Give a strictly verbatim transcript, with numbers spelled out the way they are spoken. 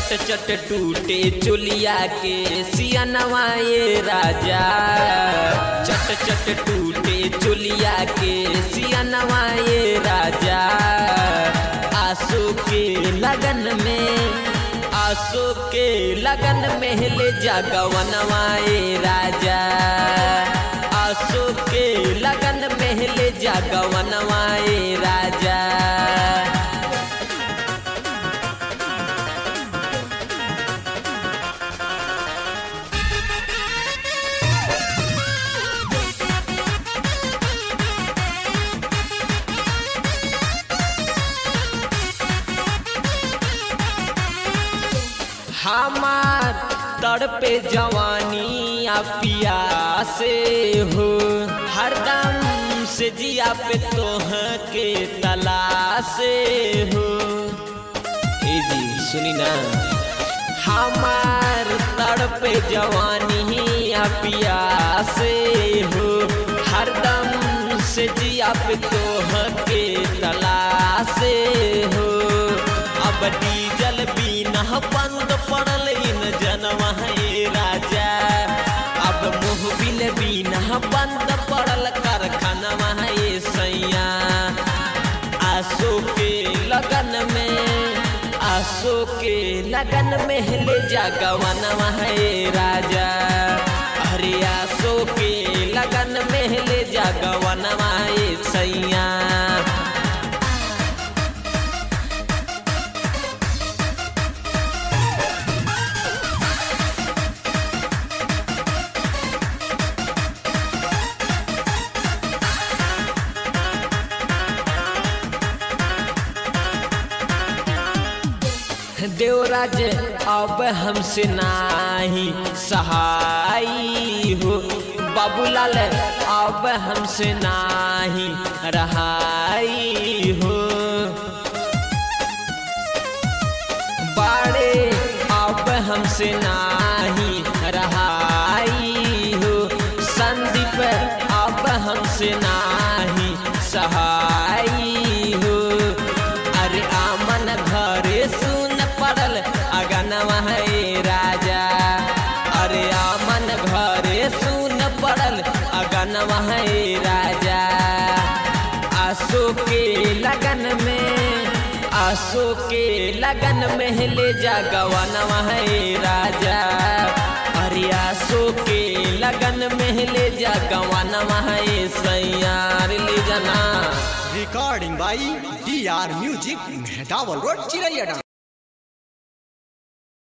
चट चट टूटे चोलिया के सियनवा ये राजा, चट चट टूटे चोलिया के सियनवा ये राजा। आसो के लगन में, आसो के लगन में ले जा गवनवा ये राजा, आसो के लगन में ले जा गवनवा ये राजा। हमार तड़पे जवानी आ पिया से हो, हरदम से जिया पे तोह के तलाशे हो। ए जी सुनी ना, हमार तड़पे जवानी आ पिया से हो, हरदम से जिया पे तोह के तलाशे हो। अब डीजल बिना बंद पड़ल इन जनवा है राजा, अब मोहबिल बिना बंद पड़ल कारखानवा है सैया। आसो के लगन में, आसो के लगन में ले जा गवनवा है राजा, अरे आसो के लगन में ले जा गवनवा है सैया। देवराज अब हमसे नाही सहाई हो, बाबूलाल अब हमसे नाही रहाई हो। बाड़े अब हमसे नाही रहाई हो, संदीप अब हमसे नाही सहाई हो। अरे आमन घरे सुन पड़ल अगनवा है राजा, अरे आमन घरे सुन पड़ल अगनवा है राजा। आसो के लगन में, आसो के लगन में ले जा गवनवा है राजा, अरे आसो के लगन में ले जा गवनवा है सैया ले जाना। Recording by D R music, Mehtawal road, चिरैया।